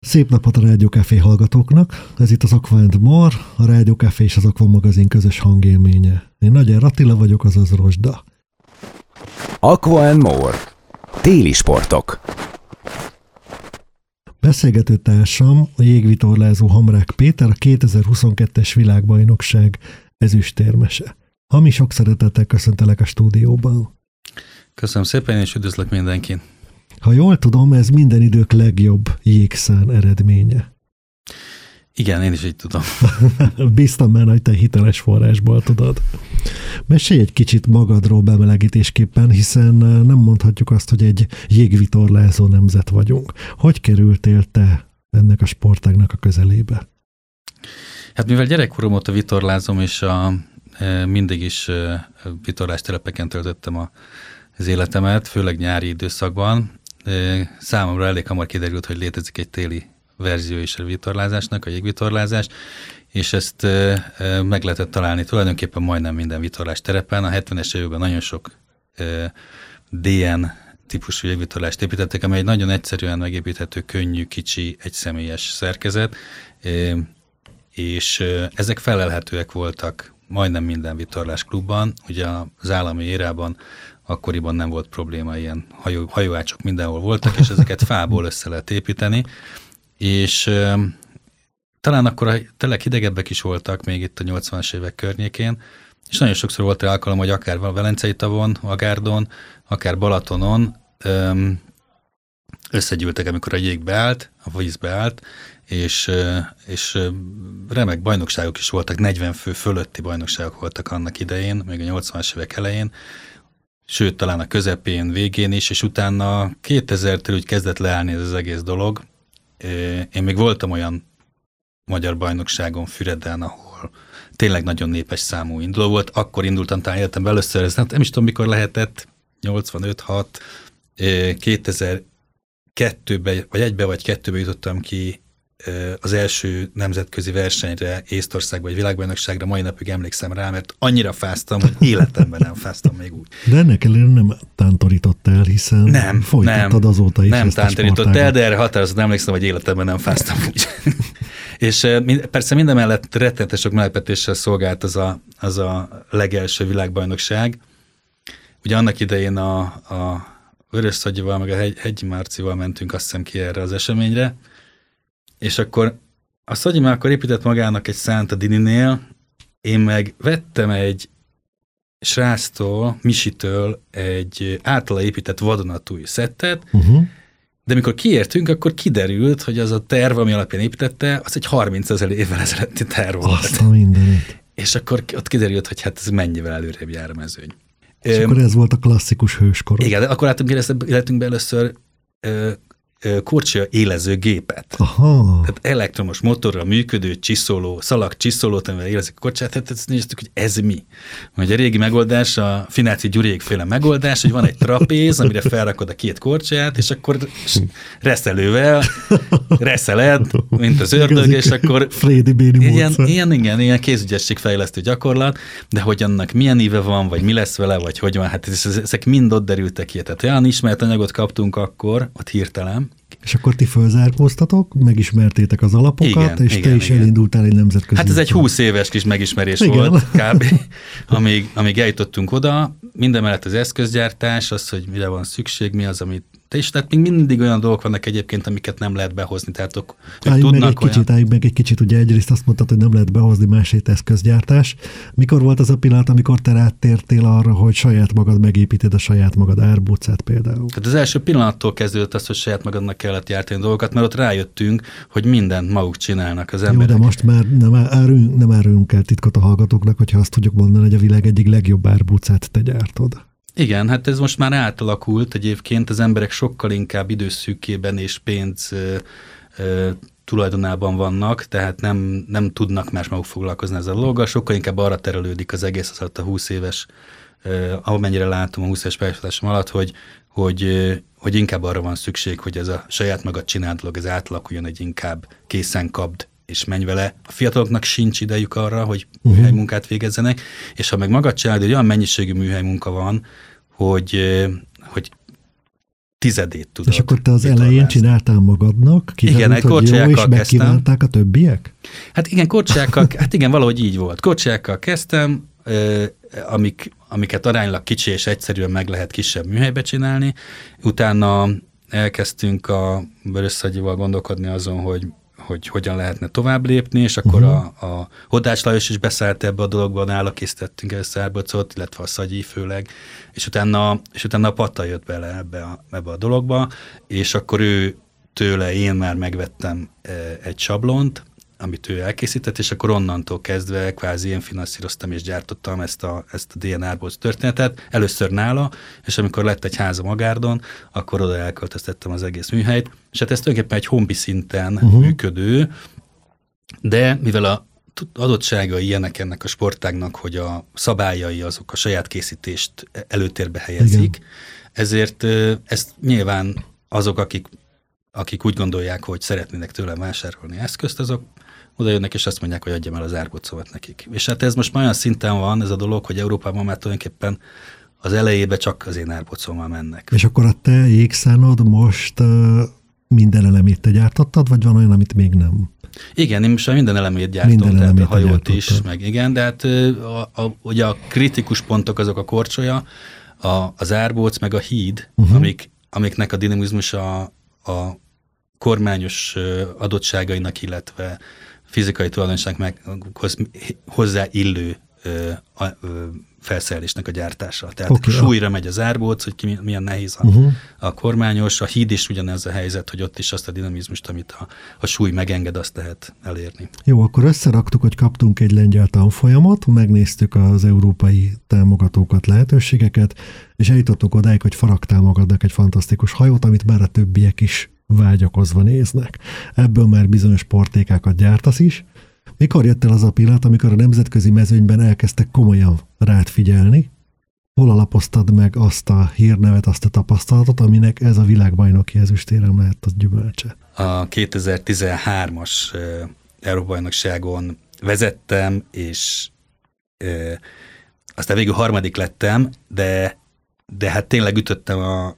Szép napot a Rádió Café hallgatóknak! Ez itt az Aqua and More, a Rádió Café és az Aqua magazin közös hangélménye. Én Nagy Attila vagyok, azaz Rozsda. Aqua and More. Téli sportok. Beszélgető társam a jégvitorlázó Hamrák Péter, a 2022-es világbajnokság ezüstérmese. Hami, sok szeretettel köszöntelek a stúdióban. Köszönöm szépen, és üdvözlök mindenkit. Ha jól tudom, ez minden idők legjobb jégszán eredménye. Igen, én is így tudom. Bíztam már, hogy te hiteles forrásból tudod. Mesélj egy kicsit magadról bemelegítésképpen, hiszen nem mondhatjuk azt, hogy egy jégvitorlázó nemzet vagyunk. Hogy kerültél te ennek a sportágnak a közelébe? Hát mivel gyerekkorom óta vitorlázom, és mindig is vitorlástelepeken töltöttem az életemet, főleg nyári időszakban, számomra elég hamar kiderült, hogy létezik egy téli verzió is a vitorlázásnak, a jégvitorlázás, és ezt meg lehetett találni tulajdonképpen majdnem minden vitorlás terepen. A 70-es években nagyon sok DN típusú jégvitorlást építettek, amely egy nagyon egyszerűen megépíthető, könnyű, kicsi, egyszemélyes szerkezet, és ezek felelhetőek voltak majdnem minden vitorlás klubban. Ugye az állami érában akkoriban nem volt probléma, ilyen hajóácsok mindenhol voltak, és ezeket fából össze lehet építeni, és talán akkor tényleg hidegebbek is voltak még itt a 80-as évek környékén, és nagyon sokszor volt alkalom, hogy akár a Velencei tavon, Agárdon, akár Balatonon összegyűltek, amikor a jég beállt, a víz beállt, és remek bajnokságok is voltak, 40 fő fölötti bajnokságok voltak annak idején, még a 80-as évek elején, sőt, talán a közepén, végén is, és utána 2000-től úgy kezdett leállni ez az egész dolog. Én még voltam olyan magyar bajnokságon Füreden, ahol tényleg nagyon népes számú induló volt. Akkor indultam talán életemben először, ez nem is tudom, mikor lehetett, 85-6, 2002-ben, vagy 1-be vagy 2-be jutottam ki az első nemzetközi versenyre, Észtországba, vagy világbajnokságra, mai napig emlékszem rá, mert annyira fáztam, hogy életemben nem fáztam még úgy. De ennek ellenére nem tántorított el, hiszen folytattad azóta is. Nem tántorított el, de erre határozottan emlékszem, hogy életemben nem fáztam úgy. És persze mindemellett rettenetes sok meglepetéssel szolgált az a legelső világbajnokság. Ugye annak idején a Vörösszagyival, meg a Hegyi Márcival mentünk azt hiszem ki erre az eseményre, és akkor a Szagyi már akkor épített magának egy szánt a Dininél, én meg vettem egy sráctól, Misitől egy általa épített vadonatúj szettet, de amikor kiértünk, akkor kiderült, hogy az a terv, ami alapján építette, az egy 30 000 évvel ezelőtti terv volt. Azt a mindenit. És akkor ott kiderült, hogy hát ez mennyivel előrébb jár a mezőny. És akkor ez volt a klasszikus hőskor. Igen, de akkor láttunk életünkben először korcsolya élező gépet. Aha. Tehát elektromos motorral működő szalagcsiszolót, amivel élezik a kocsát, tehát ezt néztük, hogy ez mi. Hogy a régi megoldás, a Fináci Gyurékféle megoldás, hogy van egy trapéz, amire felrakod a két korcsolyát, és akkor reszelővel reszeled, mint az ördög, és akkor ilyen kézügyességfejlesztő gyakorlat, de hogy annak milyen íve van, vagy mi lesz vele, vagy hogy van, hát ezek mind ott derültek ki. Tehát olyan ismert anyagot kaptunk akkor, ott hirtelen. És akkor ti fölzárkóztatok, megismertétek az alapokat, és te is elindultál egy nemzetközi. Hát ez egy 20 éves kis megismerés volt kb. amíg eljutottunk oda. Mindemellett az eszközgyártás, az, hogy mire van szükség, mi az, amit és tehát még mindig olyan dolgok vannak egyébként, amiket nem lehet behozni. Tehát Álljunk meg egy kicsit, ugye egyrészt azt mondtad, hogy nem lehet behozni, másrészt eszközgyártás. Mikor volt az a pillanat, amikor te rátértél arra, hogy saját magad megépíted a saját magad árbócát például? Tehát az első pillanattól kezdődött az, hogy saját magadnak kellett gyártani dolgokat, mert ott rájöttünk, hogy mindent maguk csinálnak az emberek. Jó, de most már nem árulunk el titkot a hallgatóknak, hogyha azt tudjuk mondani, hogy a világ egyik legjobb árbócát te gyártod. Igen, hát ez most már átalakult egyébként, az emberek sokkal inkább időszűkében és pénz tulajdonában vannak, tehát nem tudnak más maguk foglalkozni ezzel a dologgal, sokkal inkább arra terelődik az egész az alatt a 20 éves, amennyire látom a 20 éves pályafutásom alatt, hogy inkább arra van szükség, hogy ez a saját magad csinált dolog, ez átalakuljon, egy inkább készen kapd és menj vele. A fiataloknak sincs idejük arra, hogy műhely munkát végezzenek, és ha meg magad csinálod, hogy olyan mennyiségű műhely munka van, hogy tizedét tudod. És akkor te az elején csináltál magadnak? Igen, egy korcsolyákkal kezdtem. Megkívánták a többiek? Hát igen, korcsolyákkal, hát igen, valahogy így volt. Korcsolyákkal kezdtem, amiket aránylag kicsi és egyszerűen meg lehet kisebb műhelybe csinálni. Utána elkezdtünk a Vörösszagyival gondolkodni azon, hogy hogyan lehetne tovább lépni, és akkor a Hodás Lajos is beszállt ebbe a dologba, nála készítettünk először árbocot, illetve a Szagyi főleg, és utána a Patta jött bele ebbe a dologba, és akkor tőle én már megvettem egy sablont, amit ő elkészített, és akkor onnantól kezdve kvázi én finanszíroztam és gyártottam ezt a DN árbóc történetet, először nála, és amikor lett egy háza Magárdon, akkor oda elköltöztettem az egész műhelyt, és hát ez tulajdonképpen egy hobbi szinten működő, de mivel a adottságai ilyenek ennek a sportágnak, hogy a szabályai azok a saját készítést előtérbe helyezik, ezért ezt nyilván azok, akik úgy gondolják, hogy szeretnének tőlem vásárolni eszközt, azok oda jönnek, és azt mondják, hogy adjam el az árbócomat nekik. És hát ez most már olyan szinten van ez a dolog, hogy Európában már tulajdonképpen az elejében csak az én árbócommal mennek. És akkor a te jégszánod most minden elemét te gyártottad, vagy van olyan, amit még nem? Igen, én most minden elemét gyártom, tehát a hajót is, meg igen, de hát ugye a kritikus pontok azok a korcsolya, az árbóc, meg a híd, amiknek a dinamizmus a kormányos adottságainak, illetve fizikai tulajdonsághoz hozzáillő felszerelésnek a gyártása. Tehát súlyra megy az árbóc, hogy milyen nehéz a kormányos, a híd is ugyanez a helyzet, hogy ott is azt a dinamizmust, amit a súly megenged, azt lehet elérni. Jó, akkor összeraktuk, hogy kaptunk egy lengyel tanfolyamot, megnéztük az európai támogatókat, lehetőségeket, és eljutottuk odáig, hogy Faragtál magadnak egy fantasztikus hajót, amit már a többiek is vágyakozva néznek. Ebből már bizonyos portékákat gyártasz is. Mikor jött el az a pillanat, amikor a nemzetközi mezőnyben elkezdtek komolyan rád figyelni? Hol alapoztad meg azt a hírnevet, azt a tapasztalatot, aminek ez a világbajnoki ezüstérem lehet az gyümölcse? A 2013-as Európa-bajnokságon vezettem, és aztán végül harmadik lettem, de hát tényleg ütöttem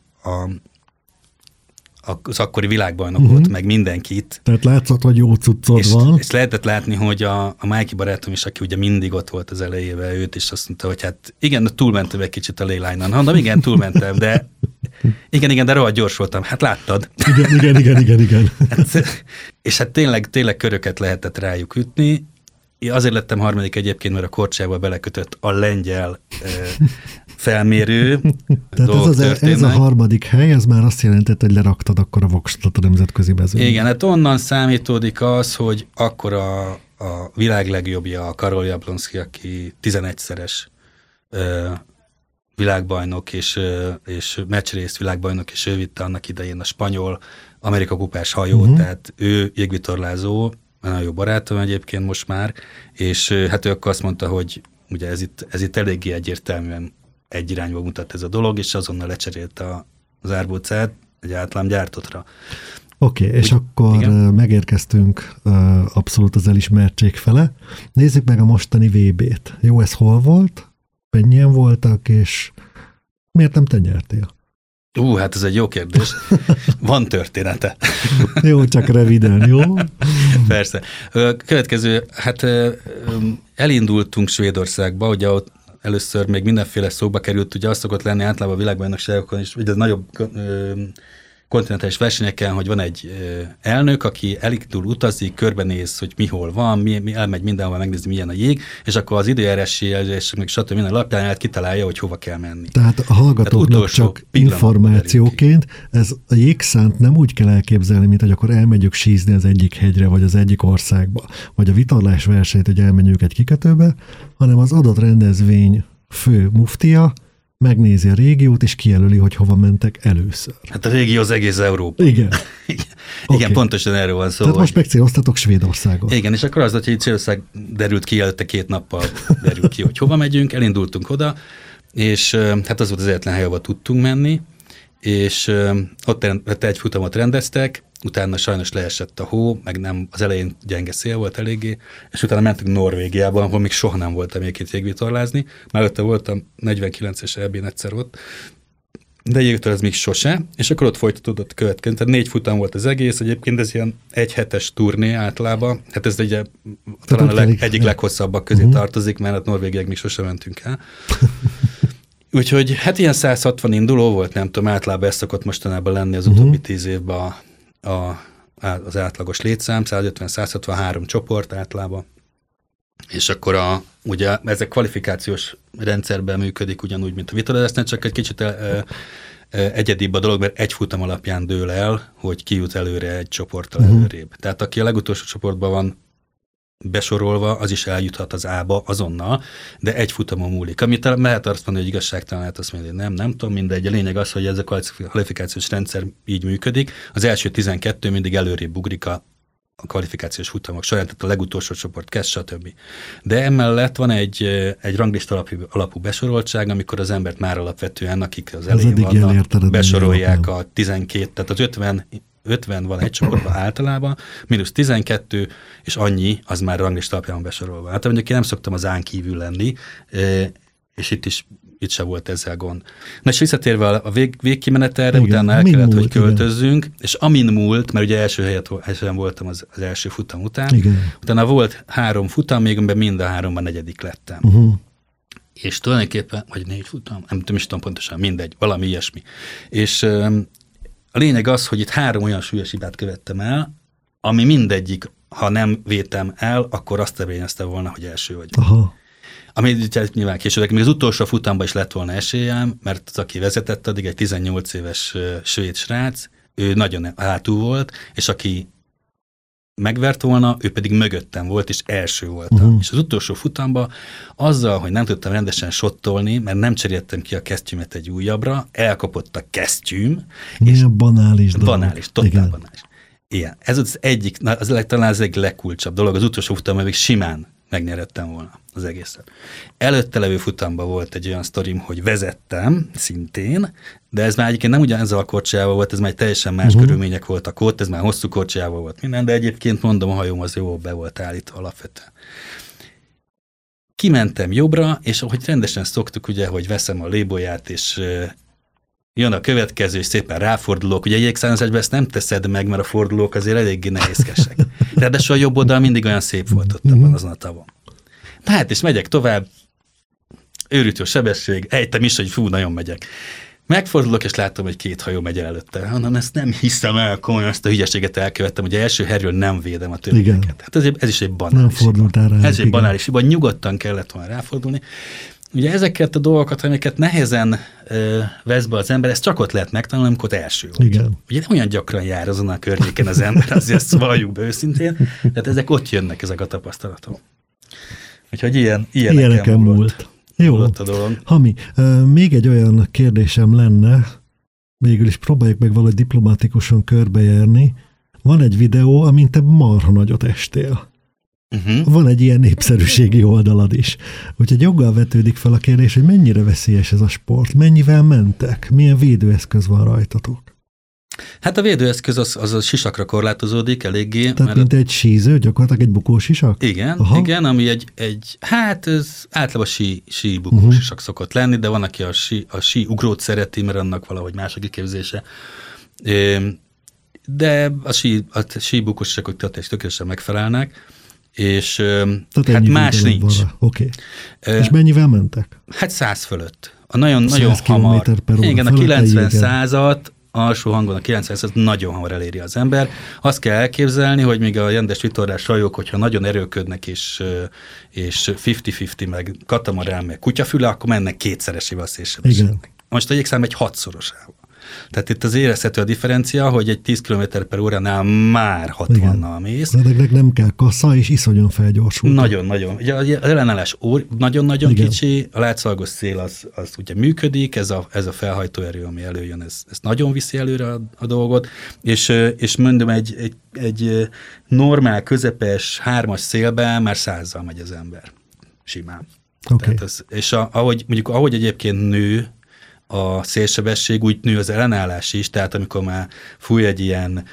az akkori világbajnokot, meg mindenkit. Tehát látszott, hogy jó cuccod van. És lehetett látni, hogy a Májki barátom is, aki ugye mindig ott volt az elejével, őt is azt mondta, hogy hát igen, túlmentem egy kicsit a leyline-on. Mondom, igen, túlmentem, de igen, de rohadt gyors voltam. Hát láttad. Igen. És hát tényleg köröket lehetett rájuk ütni. Én azért lettem harmadik egyébként, mert a korcsába belekötött a lengyel felmérő. Tehát ez a harmadik hely, ez már azt jelentett, hogy leraktad akkor a voksot a nemzetközi mezőnyben. Igen, hát onnan számítódik az, hogy akkor a világ legjobbja a Karol Jablonszky, aki 11-szeres világbajnok és meccsrész világbajnok, és ő vitte annak idején a spanyol Amerika kupás hajót, tehát ő jégvitorlázó, nagyon jó barátom egyébként most már, és hát ő akkor azt mondta, hogy ugye ez itt eléggé egyértelműen egy irányba mutat ez a dolog, és azonnal lecserélte az árbócát egy általán gyártottra. Oké, és akkor igen? Megérkeztünk abszolút az elismertség fele. Nézzük meg a mostani VB-t. Jó, ez hol volt? Mennyien voltak, és miért nem te nyertél? Hát ez egy jó kérdés. Van története. Jó, csak röviden, jó? Persze. Következő, hát elindultunk Svédországba, ugye ott először még mindenféle szóba került, ugye az szokott lenni általában a világbajnokságokon is, ugye a nagyobb kontinentális versenyeken, hogy van egy elnök, aki elindul, utazik, körbenéz, hogy mi hol van, elmegy mindenhol megnézni, milyen a jég, és akkor az időjárási jelzés, meg stb. Minden alapján kitalálja, hogy hova kell menni. Tehát a hallgatóknak csak információként, ez a jégszánt nem úgy kell elképzelni, mint hogy akkor elmegyünk sízni az egyik hegyre, vagy az egyik országba, vagy a vitorlás versenyt, hogy elmenjünk egy kikötőbe, hanem az adott rendezvény fő muftia megnézi a régiót, és kijelöli, hogy hova mentek először. Hát a régió az egész Európa. Igen. Igen, pontosan erről van szó. Tehát most megcéloztatok Svédországot. Igen, és akkor az, hogy Svédország derült ki, előtte 2 nappal derült ki, hogy hova megyünk, elindultunk oda, és hát az volt az egyetlen hely, ahol tudtunk menni, és ott egy futamot rendeztek, utána sajnos leesett a hó, meg nem, az elején gyenge szél volt eléggé, és utána mentünk Norvégiába, ahol még soha nem voltam még itt jégvitorlázni. Már előtte voltam 49-es EB-n egyszer ott, de jégvitор ez még sose, és akkor ott folytatódott következő. Tehát 4 futam volt az egész, egyébként ez ilyen 1 hetes turné általában, hát ez ugye talán egyik leghosszabbak közé tartozik, mert a norvégiek még sose mentünk el. Úgyhogy hát ilyen 160 induló volt, nem tudom, általában ez szokott mostanában lenni az utóbbi 10 évben az átlagos létszám, 150-163 csoport általában. És akkor ugye ezek kvalifikációs rendszerben működik ugyanúgy, mint a vitorlázásnál, csak egy kicsit egyedibb a dolog, mert egy futam alapján dől el, hogy ki jut előre egy csoporttal előrébb. Tehát aki a legutolsó csoportban van besorolva, az is eljuthat az A-ba azonnal, de egy futamon múlik. Amit lehet azt mondani, hogy igazságtalan, lehet azt mondani, hogy nem tudom, mindegy. A lényeg az, hogy ez a kvalifikációs rendszer így működik. Az első 12 mindig előrébb ugrik a kvalifikációs futamok során, tehát a legutolsó csoport kezd, stb. De emellett van egy ranglista alapú besoroltság, amikor az embert már alapvetően, akik az elején vannak, besorolják a 12, tehát az 50 van egy csoportban általában, mínusz 12, és annyi, az már ranglista alapján besorolva. Hát mondjuk én nem szoktam az án kívül lenni, és itt se volt ezzel gond. Na és visszatérve a végkimenetelre, utána el kellett, hogy költözzünk, és amin múlt, mert ugye első helyen voltam az első futam után, utána volt 3 futam, még amiben mind a 3-ban negyedik lettem. És tulajdonképpen, vagy 4 futam, nem tudom pontosan, mindegy, valami ilyesmi. És a lényeg az, hogy itt 3 olyan súlyos hibát követtem el, ami mindegyik, ha nem vétem el, akkor azt eredményezte volna, hogy első vagyok. Aha. Ami nyilván később, még az utolsó futamban is lett volna esélyem, mert az, aki vezetett addig, egy 18 éves svéd srác, ő nagyon hátul volt, és aki megvert volna, ő pedig mögöttem volt, és első voltam. És az utolsó futamban azzal, hogy nem tudtam rendesen sottolni, mert nem cseréltem ki a kesztyűmet egy újabbra, elkapott a kesztyűm. Milyen banális dolog. Banális, totál banális. Igen. Ez az egyik, talán az egyik legkulcsabb dolog, az utolsó futamban még simán megnyerettem volna az egészet. Előtte levő futamban volt egy olyan sztorim, hogy vezettem szintén, de ez már egyébként nem ugyanezzel a korcsolyával volt, ez már teljesen más körülmények voltak ott, ez már hosszú korcsolyával volt minden, de egyébként mondom, a hajóm az jó be volt állítva alapvetően. Kimentem jobbra, és ahogy rendesen szoktuk, ugye, hogy veszem a lébolyát, és jön a következő, és szépen ráfordulok. Ugye jégszállásban ezt nem teszed meg, mert a fordulók azért eléggé nehézkesek. Ráadásul a jobb oldal mindig olyan szép volt ott abban azon a tavon. Hát, és megyek tovább, őrült sebesség, ejtem is, hogy fú, nagyon megyek. Megfordulok, és látom, hogy 2 hajó megy előtte. Hanem ezt nem hiszem el, komolyan ezt a hülyeséget elkövettem, hogy első helyről nem védem a többieket. Hát ez is egy banális. Nem fordultál rá. Ez egy banális, vagy nyugodtan kellett volna ráfordulni. Ugye ezeket a dolgokat, amiket nehezen vesz be az ember, ezt csak ott lehet megtanulni, amikor első volt. Igen. Ugye nem olyan gyakran jár azon a környéken az ember, azért ezt valljuk be őszintén, tehát ezek ott jönnek, ezek a tapasztalatok. Úgyhogy ilyeneken múlt. Jó, a dolog. Hami, még egy olyan kérdésem lenne, végül is próbáljuk meg valahogy diplomatikusan körbejárni. Van egy videó, amint te marha nagyot estél. Van egy ilyen népszerűségi oldalad is. Úgyhogy joggal vetődik fel a kérdés, hogy mennyire veszélyes ez a sport, mennyivel mentek, milyen védőeszköz van rajtatok? Hát a védőeszköz az a sisakra korlátozódik eléggé. Tehát mint egy síző, gyakorlatilag egy bukósisak? Igen, ami hát ez általában sí bukósisak szokott lenni, de van, aki a sí ugrót szereti, mert annak valahogy más a kiképzése. De a sí bukósisakok tökéletesen megfelelnek. És hát más nincs. Okay. És mennyivel mentek? Hát 100 fölött. Nagyon hamar. Igen, a 90-100-at, alsó hangon a 90-100 nagyon hamar eléri az ember. Azt kell elképzelni, hogy még a rendes vitorlás hajók, hogyha nagyon erőködnek, és 50-50, meg katamarán, meg kutyafüle, akkor mennek 2-szeresével a szélsebességnek. Most a jégszám egy 6-szorosával. Tehát itt az érezhető a differencia, hogy egy 10 km/óránál már 60-nal mész. De nem kell kassa, és iszonyan felgyorsul. Nagyon-nagyon. Ugye az ellenállás nagyon-nagyon kicsi, a látszalagos szél az ugye működik, ez a felhajtóerő, ami előjön, ez nagyon viszi előre a dolgot, és mondom, egy normál, közepes, 3-as szélben már 100-zal megy az ember. Simán. Okay. És ahogy egyébként nő a szélsebesség, úgy nő az ellenállás is, tehát amikor már fúj egy ilyen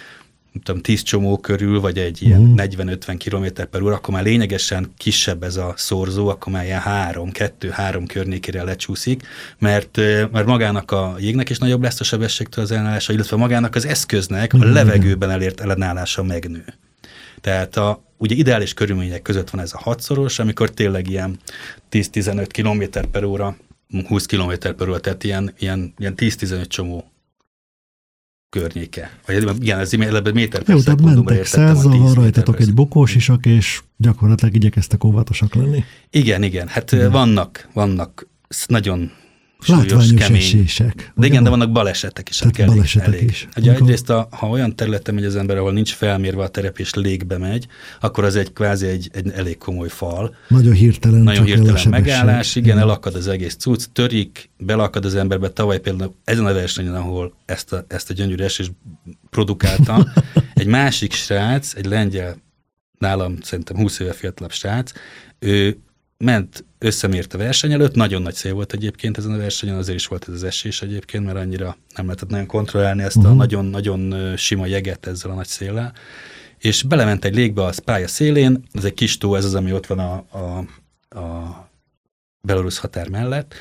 10 csomó körül, vagy egy ilyen 40-50 km/h, akkor már lényegesen kisebb ez a szorzó, akkor már ilyen 2-3 környékére lecsúszik, mert magának a jégnek is nagyobb lesz a sebességtől az ellenállása, illetve magának az eszköznek a levegőben elért ellenállása megnő. Tehát ugye ideális körülmények között van ez a 6-szoros, amikor tényleg ilyen 10-15 km/h, 20 km/h, tehát ilyen 10-15 csomó környéke. Vagy igen, ez méter per jó, tehát mentek 100-zal, van rajtatok egy bokós isak, és gyakorlatilag igyekeztek óvatosak lenni. Igen. Hát vannak nagyon látványos esések. De igen, de vannak balesetek is. Tehát balesetek is. Ugye egyrészt, ha olyan területen megy az ember, ahol nincs felmérve a terep és légbe megy, akkor az egy kvázi egy elég komoly fal. Nagyon hirtelen megállás, igen, elakad az egész cucc, törik, belakad az emberbe. Tavaly például ezen a versenyen, ahol ezt a gyönyörű esést produkáltam, egy másik srác, egy lengyel, nálam szerintem 20 éve fiatalabb srác, ő ment, összemért a verseny előtt, nagyon nagy szél volt egyébként ezen a versenyen, azért is volt ez az esés egyébként, mert annyira nem lehetett nagyon kontrollálni ezt a nagyon-nagyon sima jeget ezzel a nagy széllel, és belement egy légbe a pálya szélén, ez egy kis tó, ez az, ami ott van a belorusz határ mellett,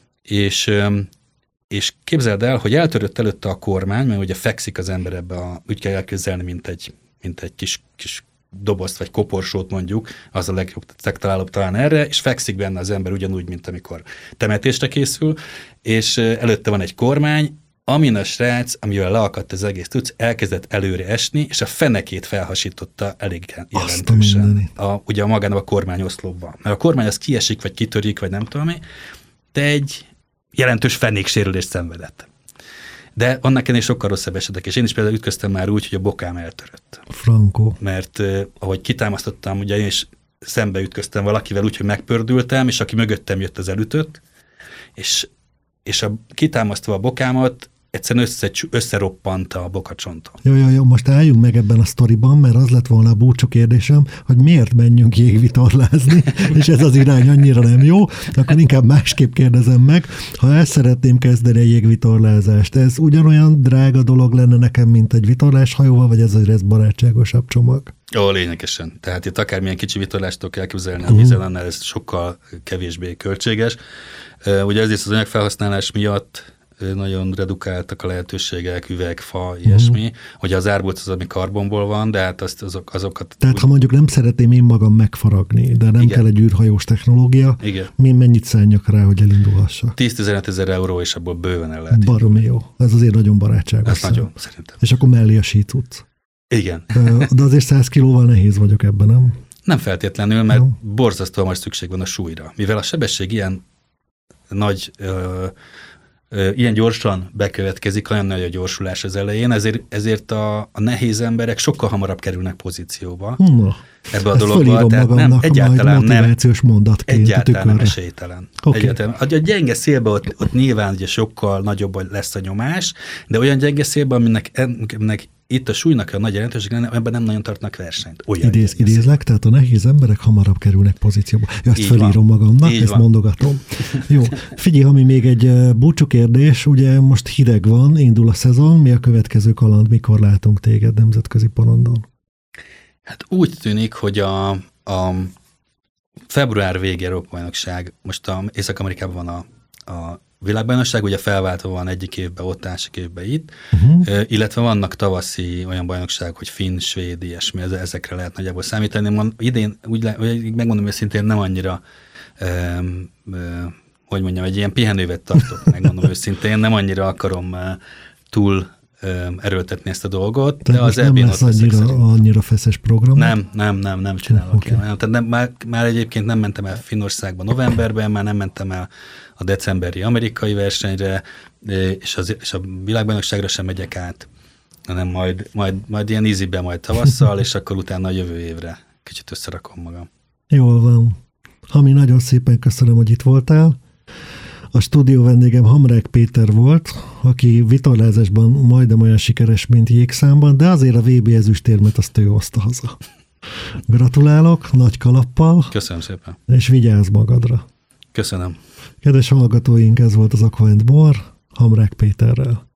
és képzeld el, hogy eltörött előtte a kormány, mert ugye fekszik az ember ebbe úgy kell elképzelni, mint egy kis dobozt vagy koporsót mondjuk, az a legtalálóbb talán erre, és fekszik benne az ember ugyanúgy, mint amikor temetésre készül, és előtte van egy kormány, amin a srác, amivel leakadt az egész tudsz, elkezdett előre esni, és a fenekét felhasította elég jelentősen. Ugye magának a kormányoszlopban. Mert a kormány az kiesik, vagy kitörik, vagy nem tudom mi, de egy jelentős fenéksérülést szenvedett. De annak ennél sokkal rosszabb esetek, és én is például ütköztem már úgy, hogy a bokám eltörött. Franco. Mert ahogy kitámasztottam, ugye én is szembe ütköztem valakivel úgy, hogy megpördültem, és aki mögöttem jött, az elütött, és kitámasztva a bokámat, egyszerűen összeroppant a bokacsontom. Jó, most álljunk meg ebben a sztoriban, mert az lett volna a búcsú kérdésem, hogy miért menjünk jégvitorlázni, és ez az irány annyira nem jó, akkor inkább másképp kérdezem meg, ha el szeretném kezdeni a jégvitorlázást, ez ugyanolyan drága dolog lenne nekem, mint egy vitorláshajóval, vagy ez barátságosabb csomag? Ó, lényegesen. Tehát itt akármilyen kicsi vitorlástól kell elképzelni a vízen, annál ez sokkal kevésbé költséges. Ugye ezért az anyagfelhasználás miatt nagyon redukáltak a lehetőségek, üveg, fa, ilyesmi. Ugye az árbóc az, ami karbonból van, de hát azokat... Tehát ha mondjuk nem szeretném én magam megfaragni, de nem kell egy űrhajós technológia, mennyit szálljak rá, hogy elindulhassak? 10-15 000 euró, és abból bőven el lehet. Baromi jó. Ez azért nagyon barátságos. Ez nagyon, szerintem. És akkor mellé a sícuc. Igen. De azért 100 kilóval nehéz vagyok ebben, nem? Nem feltétlenül, mert borzasztóan nagy szükség van a súlyra. Mivel a sebesség ilyen nagy... ilyen gyorsan bekövetkezik, olyan nagy a gyorsulás az elején, ezért a nehéz emberek sokkal hamarabb kerülnek pozícióba ebbe a dologba. Tehát egyáltalán nem esélytelen. Okay. Egyáltalán. A gyenge szélben ott nyilván ugye sokkal nagyobb lesz a nyomás, de olyan gyenge szélben, aminek itt a súlynak a nagy jelentőség, ebben nem nagyon tartnak versenyt. Idézlek, tehát a nehéz emberek hamarabb kerülnek pozícióba. Ezt felírom magamnak, ezt mondogatom. Jó, figyelj, ami még egy búcsú kérdés, ugye most hideg van, indul a szezon, mi a következő kaland, mikor látunk téged nemzetközi porondon? Hát úgy tűnik, hogy a február vége Európa-bajnokság, most Észak-Amerikában van a világbajnokság, ugye felváltva van egyik évben ott, másik évben itt, illetve vannak tavaszi olyan bajnokság, hogy finn, svéd, ilyesmi, ezekre lehet nagyjából számítani. Idén, megmondom őszintén, nem annyira, egy ilyen pihenővet tartok, megmondom őszintén, nem annyira akarom túl erőltetni ezt a dolgot, tehát de az EB-n ott lesz annyira feszes program? Nem csinálok. Okay. Tehát már egyébként nem mentem el Finnországba novemberben, már nem mentem el a decemberi amerikai versenyre, és a világbajnokságra sem megyek át, hanem majd ilyen easyben majd tavasszal, és akkor utána a jövő évre kicsit összerakom magam. Jól van. Hami, nagyon szépen köszönöm, hogy itt voltál. A stúdió vendégem Hamrák Péter volt, aki vitorlázásban majdnem olyan sikeres, mint jégszámban, de azért a VB ezüstérmet azt ő hozta haza. Gratulálok, nagy kalappal. Köszönöm szépen. És vigyázz magadra. Köszönöm. Kedves hallgatóink, ez volt az Aqua & More Hamrák Péterrel.